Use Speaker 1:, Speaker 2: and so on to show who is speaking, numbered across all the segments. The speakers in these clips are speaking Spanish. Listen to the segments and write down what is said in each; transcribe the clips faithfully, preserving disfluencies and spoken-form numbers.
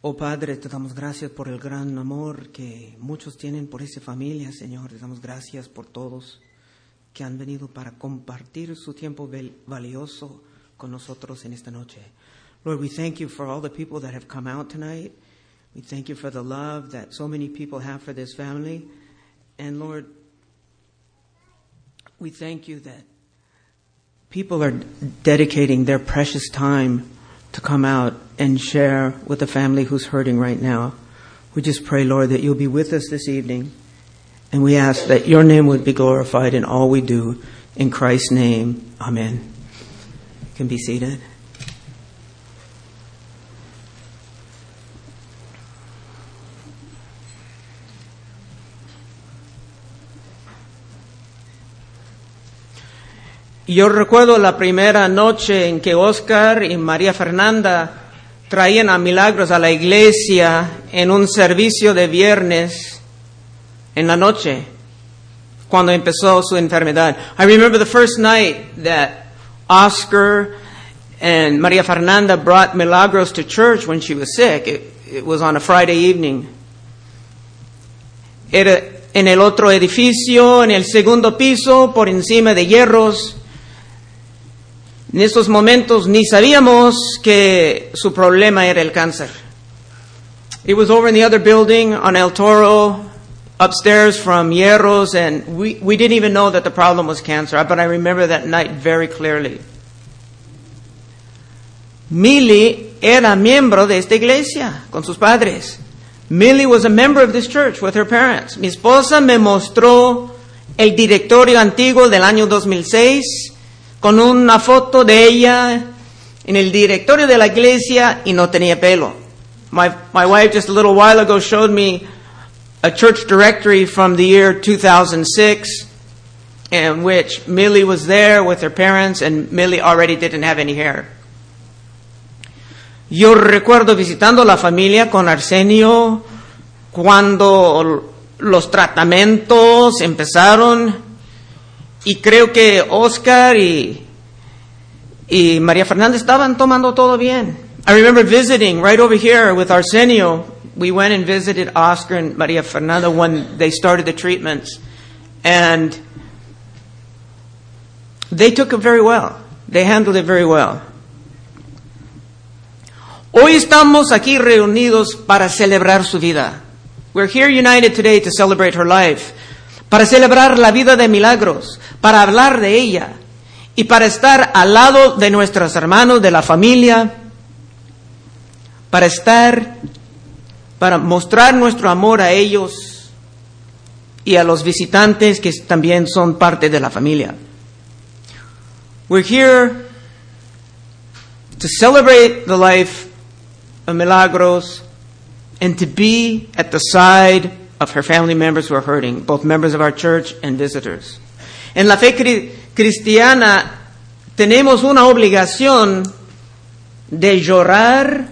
Speaker 1: Oh Padre, te damos gracias por el gran amor que muchos tienen por esa familia, Señor. Te damos gracias por todos que han venido para compartir su tiempo valioso con nosotros en esta noche. Lord, we thank you for all the people that have come out tonight. We thank you for the love that so many people have for this family. And Lord, we thank you that people are dedicating their precious time to come out and share with the family who's hurting right now. We just pray, Lord, that you'll be with us this evening. And we ask that your name would be glorified in all we do. In Christ's name, amen. You can be seated. Yo recuerdo la primera noche en que Oscar y María Fernanda traían a Milagros a la iglesia en un servicio de viernes en la noche, cuando empezó su enfermedad. I remember the first night that Oscar and María Fernanda brought Milagros to church when she was sick. It, it was on a Friday evening. Era en el otro edificio, en el segundo piso, por encima de hierros. En estos momentos ni sabíamos que su problema era el cáncer. It was over in the other building on El Toro, upstairs from hierros, and we, we didn't even know that the problem was cancer. But I remember that night very clearly. Millie era miembro de esta iglesia con sus padres. Millie was a member of this church with her parents. Mi esposa me mostró el directorio antiguo del año dos mil seis con una foto de ella en el directorio de la iglesia y no tenía pelo. My, my wife just a little while ago showed me a church directory from the year two thousand six in which Millie was there with her parents and Millie already didn't have any hair. Yo recuerdo visitando la familia con Arsenio cuando los tratamientos empezaron. Y creo que Oscar y, y María Fernanda estaban tomando todo bien. I remember visiting right over here with Arsenio. We went and visited Oscar and María Fernanda when they started the treatments. And they took it very well. They handled it very well. Hoy estamos aquí reunidos para celebrar su vida. We're here united today to celebrate her life. Para celebrar la vida de Milagros, para hablar de ella y para estar al lado de nuestros hermanos de la familia, para estar, para mostrar nuestro amor a ellos y a los visitantes que también son parte de la familia. We're here to celebrate the life of Milagros and to be at the side of her family members who are hurting, both members of our church and visitors. En la fe cri- cristiana tenemos una obligación de llorar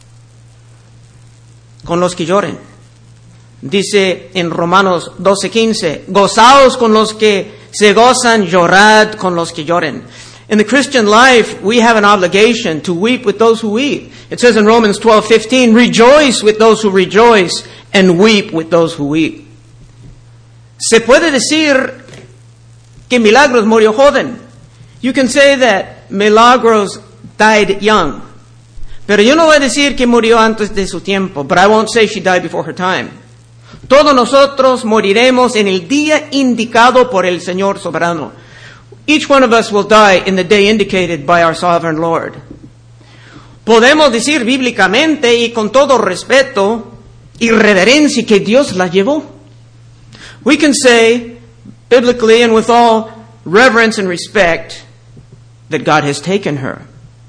Speaker 1: con los que lloren. Dice en Romanos doce quince, gozaos con los que se gozan, llorad con los que lloren. In the Christian life, we have an obligation to weep with those who weep. It says in Romans twelve fifteen, rejoice with those who rejoice and weep with those who weep. Se puede decir que Milagros murió joven. You can say that Milagros died young. Pero yo no voy a decir que murió antes de su tiempo, but I won't say she died before her time. Todos nosotros moriremos en el día indicado por el Señor soberano. Each one of us will die in the day indicated by our sovereign Lord. Podemos decir bíblicamente y con todo respeto y reverencia que Dios la llevó. We can say biblically and with all reverence and respect that God has taken her.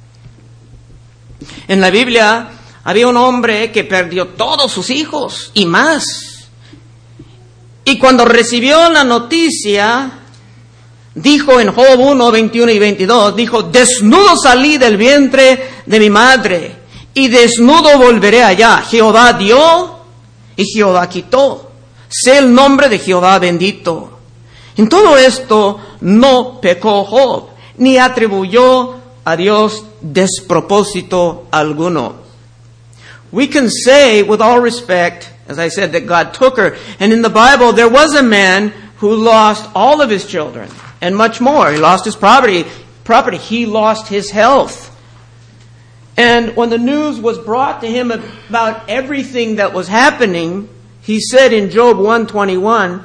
Speaker 1: En la Biblia había un hombre que perdió todos sus hijos y más. Y cuando recibió la noticia, dijo en Job uno, veintiuno y veintidós, dijo, desnudo salí del vientre de mi madre y desnudo volveré allá. Jehová dio y Jehová quitó. Sé el nombre de Jehová bendito. En todo esto no pecó Job, ni atribuyó a Dios despropósito alguno. we can say with all respect, as I said, that God took her. And in the Bible, there was a man who lost all of his children and much more. He lost his property. Property. He lost his health. And when the news was brought to him about everything that was happening, he said in Job one twenty-one,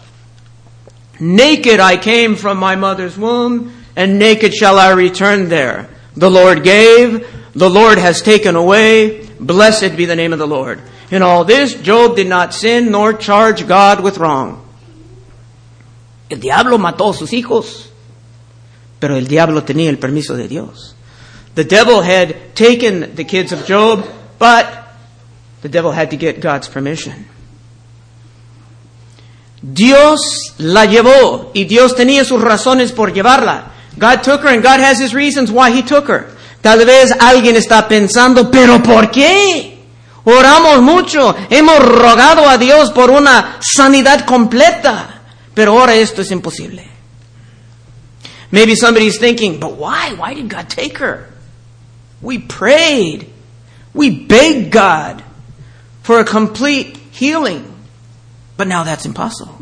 Speaker 1: naked I came from my mother's womb, and naked shall I return there. The Lord gave, the Lord has taken away. Blessed be the name of the Lord. In all this, Job did not sin nor charge God with wrong. El diablo mató a sus hijos, pero el diablo tenía el permiso de Dios. The devil had taken the kids of Job, but the devil had to get God's permission. Dios la llevó, y Dios tenía sus razones por llevarla. God took her, and God has His reasons why He took her. Tal vez alguien está pensando, ¿pero por qué? Oramos mucho, hemos rogado a Dios por una sanidad completa, pero ahora esto es imposible. Maybe somebody's thinking, but why? Why did God take her? We prayed. We begged God for a complete healing. But now that's impossible.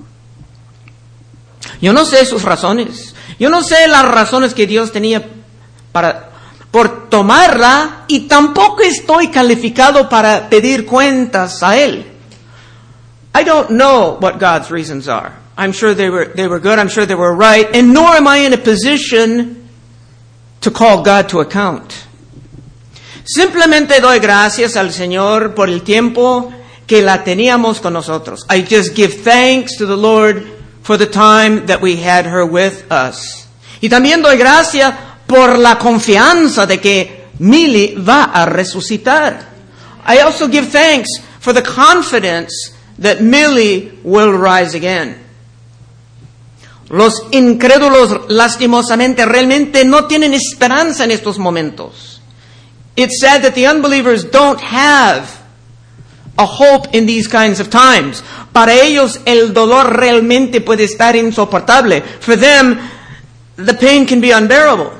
Speaker 1: Yo no sé sus razones. Yo no sé las razones que Dios tenía para, por tomarla, y tampoco estoy calificado para pedir cuentas a Él. I don't know what God's reasons are. I'm sure they were, they were good. I'm sure they were right. And nor am I in a position to call God to account. Simplemente doy gracias al Señor por el tiempo que la teníamos con nosotros. I just give thanks to the Lord for the time that we had her with us. Y también doy gracias por la confianza de que Millie va a resucitar. I also give thanks for the confidence that Millie will rise again. Los incrédulos, lastimosamente, realmente no tienen esperanza en estos momentos. It's sad that the unbelievers don't have a hope in these kinds of times. Para ellos, el dolor realmente puede estar insoportable. For them, the pain can be unbearable.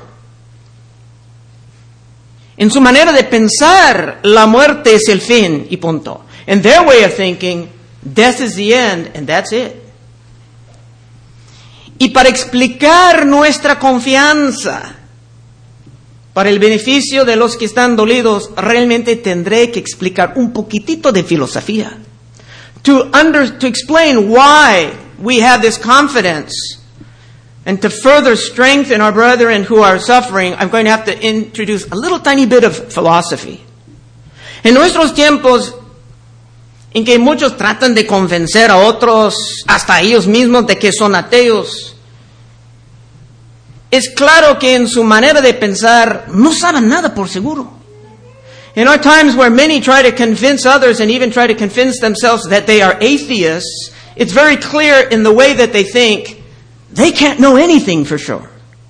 Speaker 1: En su manera de pensar, la muerte es el fin y punto. In their way of thinking, death is the end and that's it. Y para explicar nuestra confianza, para el beneficio de los que están dolidos, realmente tendré que explicar un poquitito de filosofía. To under, to explain why we have this confidence, and to further strengthen our brethren who are suffering, I'm going to have to introduce a little tiny bit of philosophy. En nuestros tiempos, en que muchos tratan de convencer a otros, hasta ellos mismos, de que son ateos, es claro que en su manera de pensar no saben nada por seguro. In our times where many try to convince others and even try to convince themselves that they are atheists, it's very clear in the way that they think, they can't know anything for sure.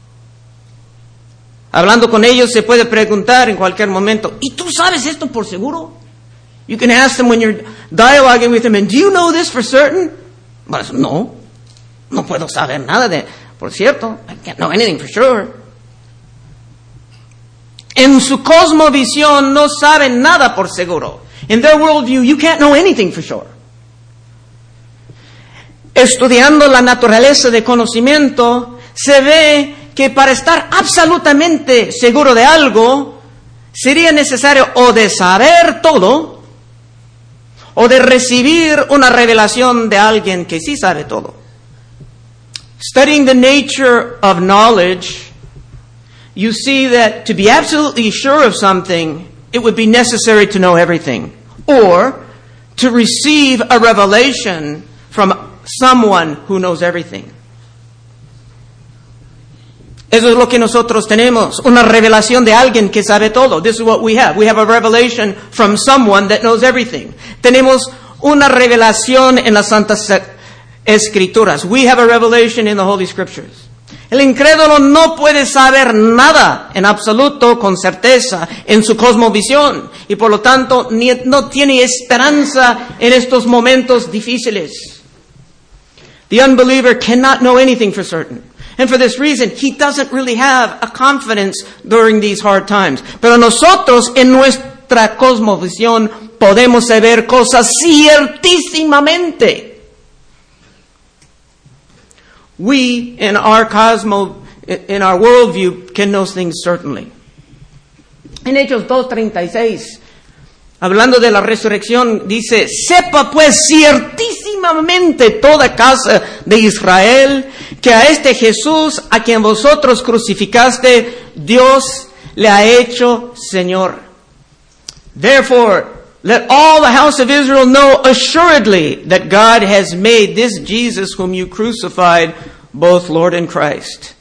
Speaker 1: Hablando con ellos se puede preguntar en cualquier momento, ¿y tú sabes esto por seguro? You can ask them when you're dialoguing with them, and do you know this for certain? Well, no, no puedo saber nada de, por cierto, I can't know anything for sure. En su cosmovisión no saben nada por seguro. In their worldview, you can't know anything for sure. Estudiando la naturaleza de conocimiento, se ve que para estar absolutamente seguro de algo, sería necesario o de saber todo, o de recibir una revelación de alguien que sí sabe todo. Studying the nature of knowledge, you see that to be absolutely sure of something, it would be necessary to know everything, or to receive a revelation from someone who knows everything. Eso es lo que nosotros tenemos, una revelación de alguien que sabe todo. This is what we have. We have a revelation from someone that knows everything. Tenemos una revelación en las Santas Escrituras. We have a revelation in the Holy Scriptures. El incrédulo no puede saber nada en absoluto con certeza en su cosmovisión y por lo tanto ni, no tiene esperanza en estos momentos difíciles. The unbeliever cannot know anything for certain. And for this reason, he doesn't really have a confidence during these hard times. Pero nosotros, en nuestro nuestra cosmovisión podemos saber cosas ciertísimamente. We, in our cosmo, in our worldview, can know things certainly. En Hechos dos treinta y seis, hablando de la resurrección, dice, sepa pues ciertísimamente toda casa de Israel, que a este Jesús, a quien vosotros crucificaste, Dios le ha hecho Señor. Therefore, let all the house of Israel know assuredly that God has made this Jesus whom you crucified both Lord and Christ.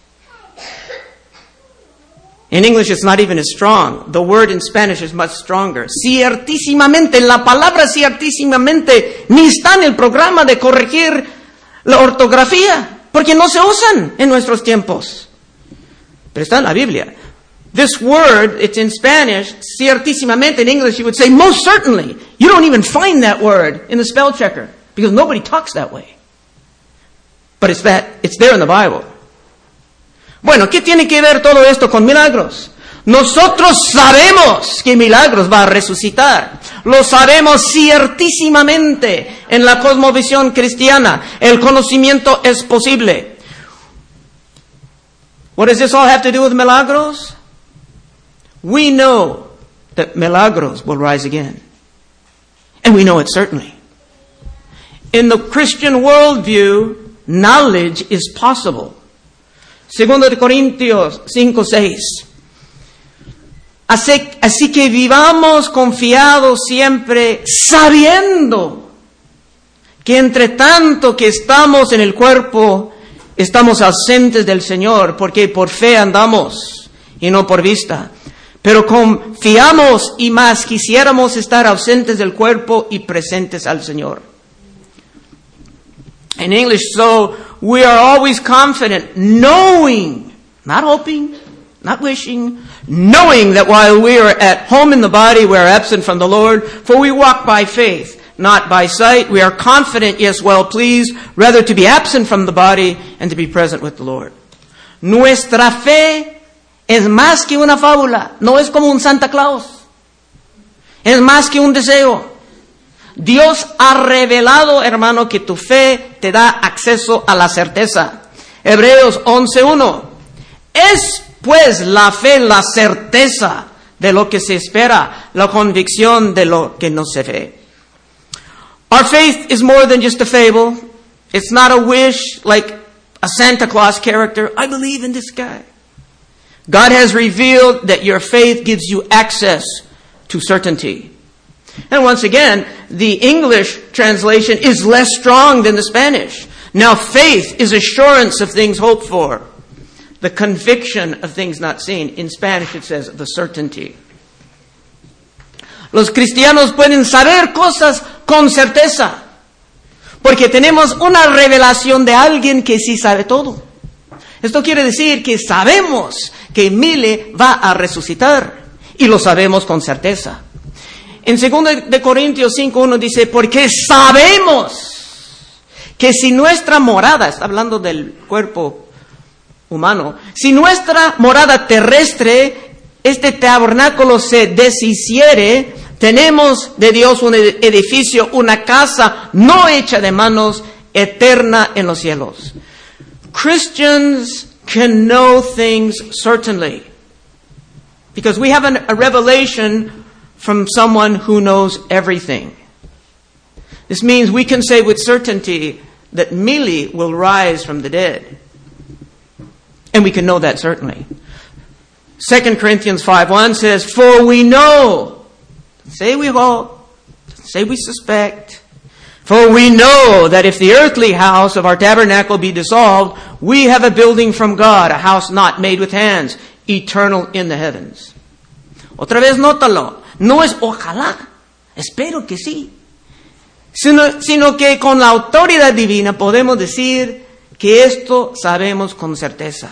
Speaker 1: In English, it's not even as strong. The word in Spanish is much stronger. Ciertísimamente, la palabra ciertísimamente ni está en el programa de corregir la ortografía, porque no se usan en nuestros tiempos. Pero está en la Biblia. This word, it's in Spanish, ciertísimamente. In English, you would say most certainly. You don't even find that word in the spell checker, because nobody talks that way. But it's that, it's there in the Bible. Bueno, ¿qué tiene que ver todo esto con milagros? Nosotros sabemos que milagros va a resucitar. Lo sabemos ciertísimamente en la cosmovisión cristiana. El conocimiento es posible. What does this all have to do with milagros? We know that milagros will rise again. And we know it certainly. In the Christian worldview, knowledge is possible. Segundo de Corintios cinco seis. Así, así que vivamos confiados siempre, sabiendo que entre tanto que estamos en el cuerpo, estamos ausentes del Señor, porque por fe andamos y no por vista. Pero confiamos y más quisiéramos estar ausentes del cuerpo y presentes al Señor. In English, so we are always confident, knowing, not hoping, not wishing, knowing that while we are at home in the body, we are absent from the Lord, for we walk by faith, not by sight. We are confident, yes, well pleased, rather to be absent from the body and to be present with the Lord. Nuestra fe es más que una fábula, no es como un Santa Claus. Es más que un deseo. Dios ha revelado, hermano, que tu fe te da acceso a la certeza. Hebreos once uno. Es pues la fe la certeza de lo que se espera, la convicción de lo que no se ve. Our faith is more than just a fable. It's not a wish like a Santa Claus character. I believe in this guy. God has revealed that your faith gives you access to certainty. And once again, the English translation is less strong than the Spanish. Now, faith is assurance of things hoped for, the conviction of things not seen. In Spanish, it says the certainty. Los cristianos pueden saber cosas con certeza, porque tenemos una revelación de alguien que sí sabe todo. Esto quiere decir que sabemos que Mile va a resucitar, y lo sabemos con certeza. En segundo de Corintios cinco uno dice, porque sabemos que si nuestra morada, está hablando del cuerpo humano, si nuestra morada terrestre, este tabernáculo se deshiciere, tenemos de Dios un edificio, una casa no hecha de manos, eterna en los cielos. Christians can know things certainly, because we have an, a revelation from someone who knows everything. This means we can say with certainty that Mili will rise from the dead. And we can know that certainly. Second Corinthians five one says, for we know, say we hope, say we suspect, for we know that if the earthly house of our tabernacle be dissolved, we have a building from God, a house not made with hands, eternal in the heavens. Otra vez nótalo. No es ojalá, espero que sí, sino, sino que con la autoridad divina podemos decir que esto sabemos con certeza.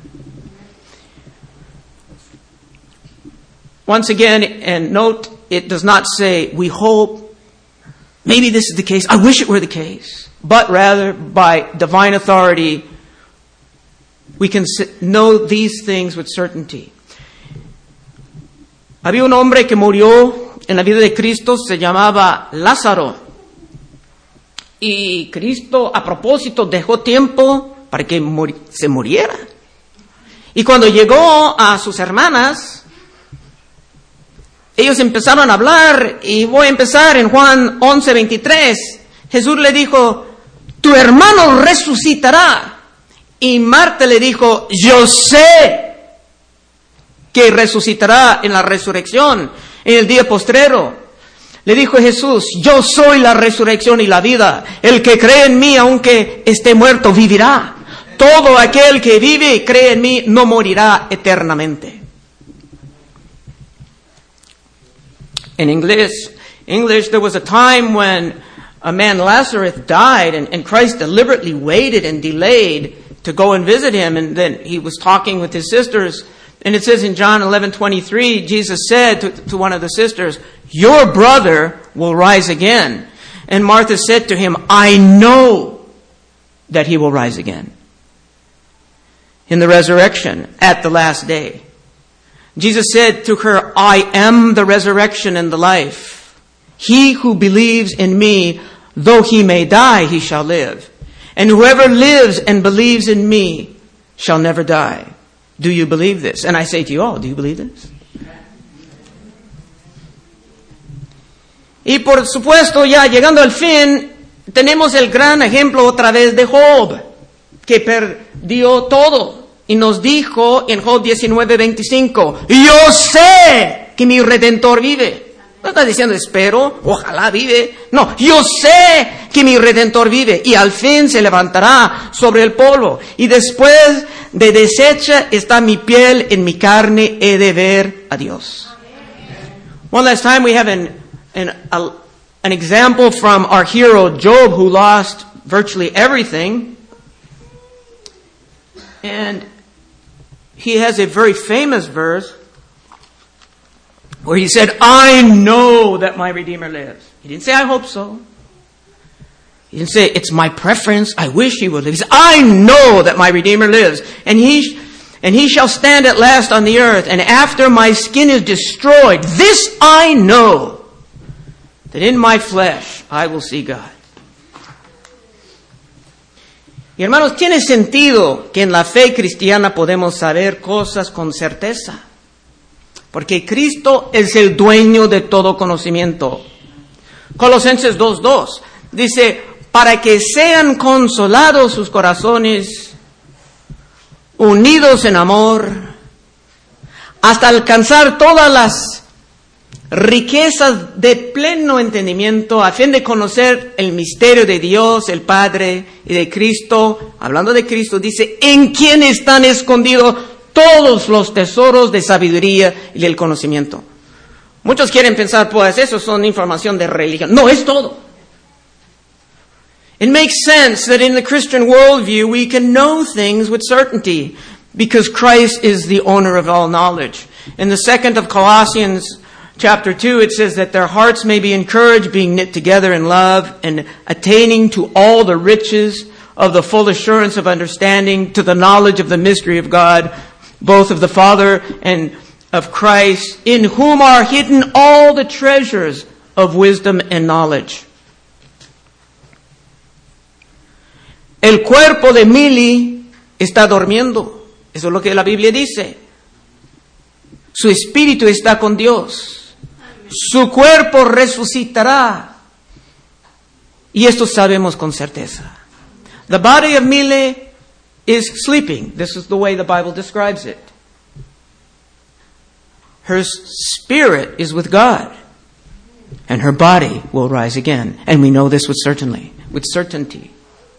Speaker 1: Once again, and note, it does not say, we hope, maybe this is the case, I wish it were the case, but rather by divine authority, we can know these things with certainty. Había un hombre que murió en la vida de Cristo se llamaba Lázaro. Y Cristo, a propósito, dejó tiempo para que muri- se muriera. Y cuando llegó a sus hermanas, ellos empezaron a hablar, y voy a empezar en Juan once veintitrés. Jesús le dijo, tu hermano resucitará. Y Marta le dijo, yo sé que resucitará en la resurrección, en el día postrero. Le dijo Jesús, yo soy la resurrección y la vida. El que cree en mí, aunque esté muerto, vivirá. Todo aquel que vive y cree en mí no morirá eternamente. In English, English, there was a time when a man, Lazarus, died, and, and Christ deliberately waited and delayed to go and visit him. And then he was talking with his sisters. And it says in John eleven twenty-three, Jesus said to, to one of the sisters, your brother will rise again. And Martha said to him, I know that he will rise again in the resurrection at the last day. Jesus said to her, I am the resurrection and the life. He who believes in me, though he may die, he shall live. And whoever lives and believes in me shall never die. Do you believe this? And I say to you all, do you believe this? Y por supuesto, ya llegando al fin, tenemos el gran ejemplo otra vez de Job, que perdió todo. Y nos dijo en Job diecinueve veinticinco, yo sé que mi Redentor vive. No está diciendo espero, ojalá vive. No, yo sé que mi Redentor vive y al fin se levantará sobre el polvo. Y después de deshecha está mi piel, en mi carne he de ver a Dios. One last time we have an, an, a, an example from our hero Job, who lost virtually everything. And he has a very famous verse where he said, I know that my Redeemer lives. He didn't say, I hope so. He didn't say, it's my preference, I wish he would live. He said, I know that my Redeemer lives. And he, and he shall stand at last on the earth. And after my skin is destroyed, this I know, that in my flesh I will see God. Y hermanos, tiene sentido que en la fe cristiana podemos saber cosas con certeza. Porque Cristo es el dueño de todo conocimiento. Colosenses dos dos dice, para que sean consolados sus corazones, unidos en amor, hasta alcanzar todas las riquezas de pleno entendimiento, a fin de conocer el misterio de Dios, el Padre, y de Cristo. Hablando de Cristo, dice, en quien están escondidos todos los tesoros de sabiduría y del conocimiento. Muchos quieren pensar, pues, eso son información de religión. No, es todo. It makes sense that in the Christian worldview we can know things with certainty because Christ is the owner of all knowledge. In the second of Colossians chapter two, it says that their hearts may be encouraged, being knit together in love and attaining to all the riches of the full assurance of understanding, to the knowledge of the mystery of God, both of the Father and of Christ, in whom are hidden all the treasures of wisdom and knowledge. El cuerpo de Milly está durmiendo. Eso es lo que la Biblia dice. Su espíritu está con Dios. Su cuerpo resucitará. Y esto sabemos con certeza. The body of Milly is sleeping. This is the way the Bible describes it. Her spirit is with God. And her body will rise again. And we know this with certainly, with certainty.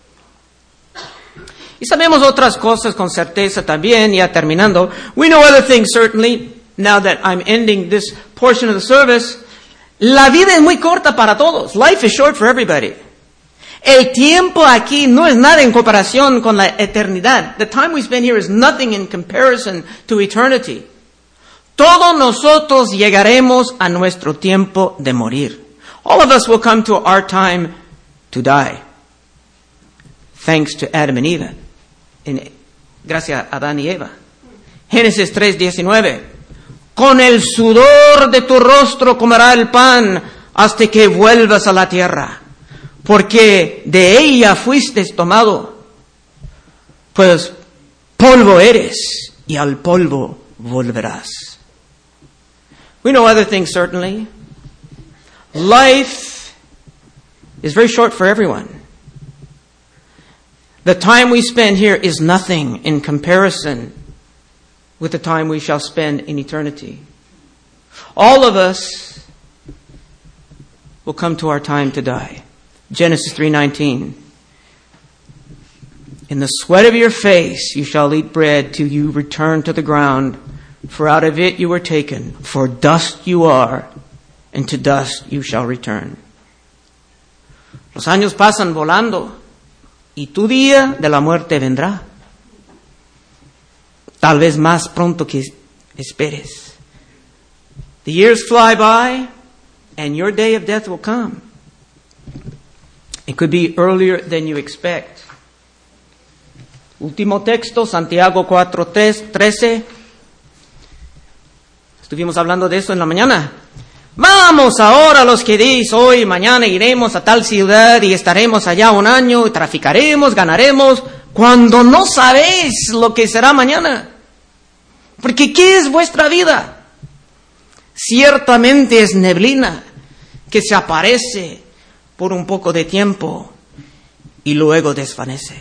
Speaker 1: Y sabemos otras cosas con certeza también, ya terminando. We know other things certainly, now that I'm ending this portion of the service. La vida es muy corta para todos. Life is short for everybody. El tiempo aquí no es nada en comparación con la eternidad. The time we spend here is nothing in comparison to eternity. Todos nosotros llegaremos a nuestro tiempo de morir. All of us will come to our time to die. Thanks to Adam and Eve. En, gracias a Adán y Eva. Génesis tres diecinueve. Con el sudor de tu rostro comerá el pan hasta que vuelvas a la tierra, porque de ella fuiste tomado. Pues polvo eres y al polvo volverás. We know other things, certainly. Life is very short for everyone. The time we spend here is nothing in comparison with the time we shall spend in eternity. All of us will come to our time to die. Genesis three nineteen. In the sweat of your face you shall eat bread till you return to the ground, for out of it you were taken. For dust you are, and to dust you shall return. Los años pasan volando, y tu día de la muerte vendrá. Tal vez más pronto que esperes. The years fly by, and your day of death will come. It could be earlier than you expect. Último texto, Santiago cuatro trece. Estuvimos hablando de eso en la mañana. Vamos ahora los que decís hoy, mañana iremos a tal ciudad y estaremos allá un año y traficaremos, ganaremos, cuando no sabéis lo que será mañana. Porque ¿qué es vuestra vida? Ciertamente es neblina que se aparece por un poco de tiempo y luego desvanece.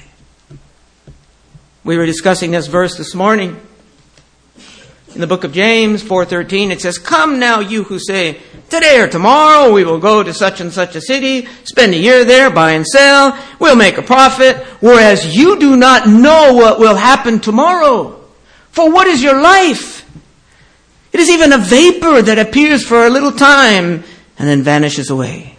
Speaker 1: We were discussing this verse this morning. In the book of James four thirteen, it says, "Come now, you who say, today or tomorrow we will go to such and such a city, spend a year there, buy and sell, we'll make a profit, whereas you do not know what will happen tomorrow. For what is your life? It is even a vapor that appears for a little time and then vanishes away."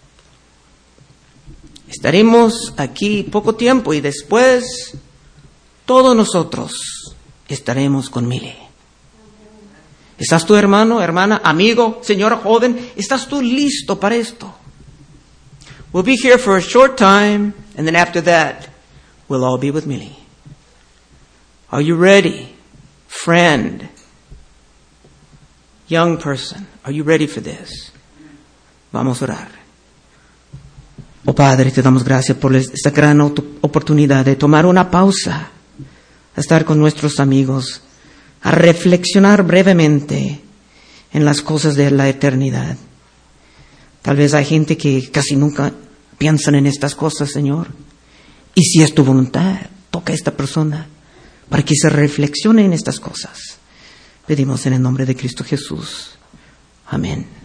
Speaker 1: Estaremos aquí poco tiempo y después todos nosotros estaremos con Mili. ¿Estás tú, hermano, hermana, amigo, señora joven? ¿Estás tú listo para esto? We'll be here for a short time, and then after that, we'll all be with Mili. Are you ready, friend, young person? Are you ready for this? Vamos a orar. Oh Padre, te damos gracias por esta gran oportunidad de tomar una pausa, a estar con nuestros amigos, a reflexionar brevemente en las cosas de la eternidad. Tal vez hay gente que casi nunca piensan en estas cosas, Señor. Y si es tu voluntad, toca a esta persona para que se reflexione en estas cosas. Pedimos en el nombre de Cristo Jesús. Amén.